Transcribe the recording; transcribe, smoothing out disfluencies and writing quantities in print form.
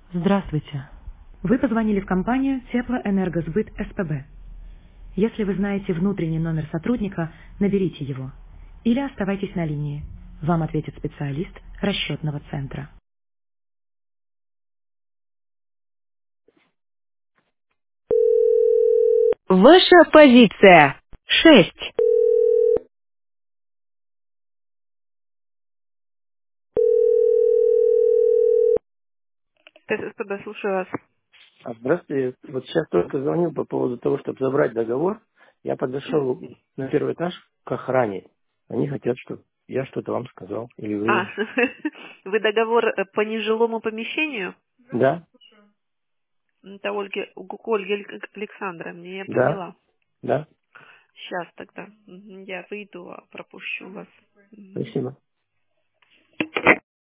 Здравствуйте. Вы позвонили в компанию Теплоэнергосбыт СПБ. Если вы знаете внутренний номер сотрудника, наберите его. Или оставайтесь на линии. Вам ответит специалист расчетного центра. Ваша позиция. 6. СПБ, слушаю вас. Здравствуйте. Вот сейчас только звонил по поводу того, чтобы забрать договор. Я подошел на первый этаж к охране. Они хотят, чтобы я что-то вам сказал. Или А, вы. вы договор по нежилому помещению? Да? Это Ольги Александровны, я Да? поняла. Да? Сейчас тогда. Я выйду, пропущу вас. Мгм. Спасибо.